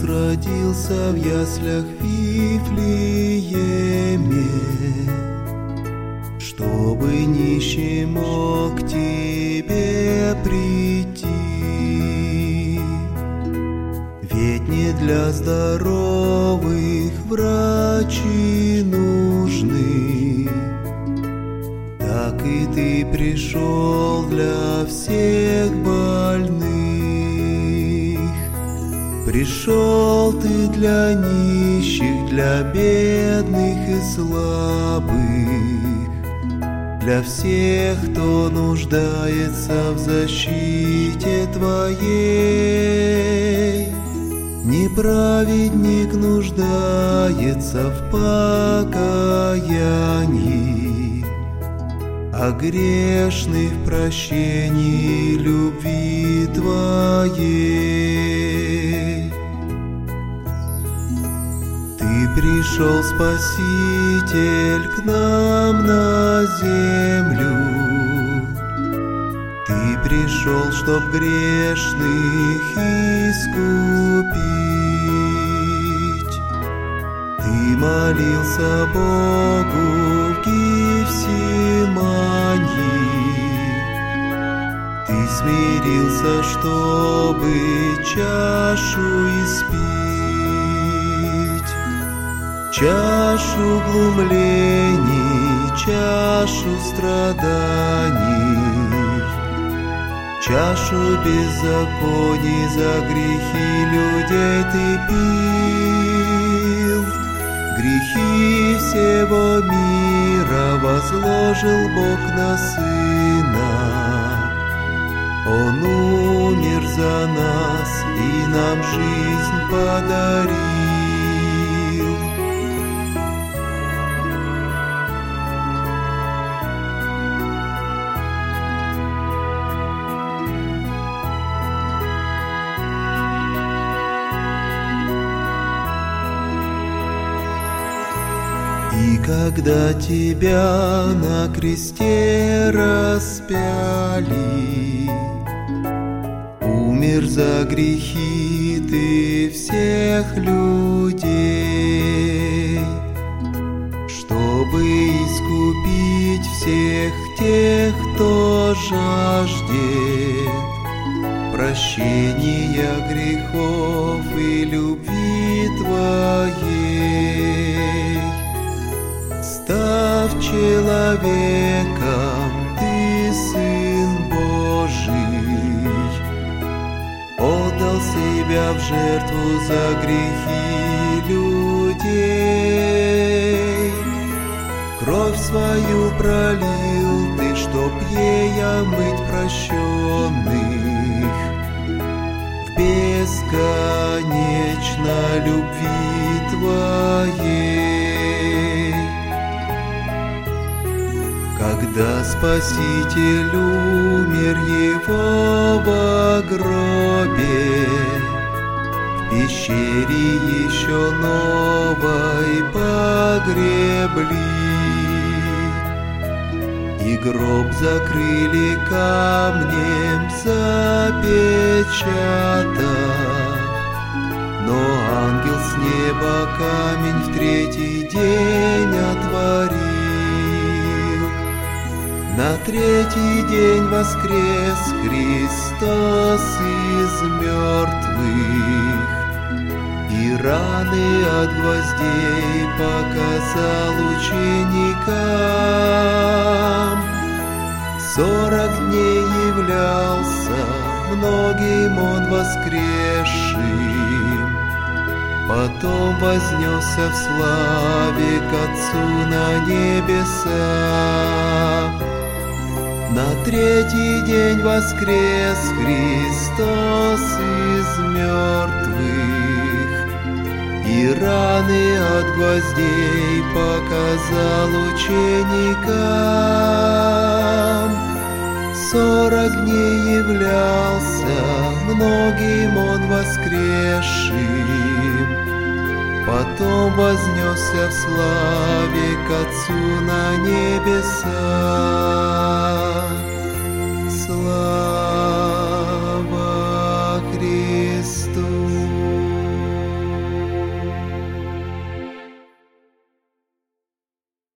родился в яслях Вифлееме, чтобы нищий мог к тебе прийти. Ведь не для здоровых врачи нужны, так и ты пришел для всех больных. Пришел ты для нищих, для бедных и слабых, для всех, кто нуждается в защите твоей. Неправедник нуждается в покаянии, а грешный в прощении любви твоей. Ты пришел, Спаситель, к нам на землю. Ты пришел, чтоб грешных искупить. Ты молился Богу в Гефсимании. Ты смирился, чтобы чашу испить. Чашу глумлений, чашу страданий, чашу беззаконий за грехи людей ты пил. Грехи всего мира возложил Бог на Сына. Он умер за нас и нам жизнь подарил. И когда тебя на кресте распяли, умер за грехи ты всех людей, чтобы искупить всех тех, кто жаждет прощения грехов и любви твоей. Став человеком, ты Сын Божий, отдал себя в жертву за грехи людей. Кровь свою пролил ты, чтоб ей омыть прощенных в бесконечной любви твоей. Когда Спаситель умер, его в гробе, в пещере еще новой погребли, и гроб закрыли камнем запечатав. Но ангел с неба камень в третий день отворил. На третий день воскрес Христос из мертвых, и раны от гвоздей показал ученикам. 40 дней являлся многим он воскресшим, потом вознесся в славе к Отцу на небеса. На третий день воскрес Христос из мертвых, и раны от гвоздей показал ученикам. 40 дней являлся многим он воскресшим, потом вознесся в славе к Отцу на небеса. Слава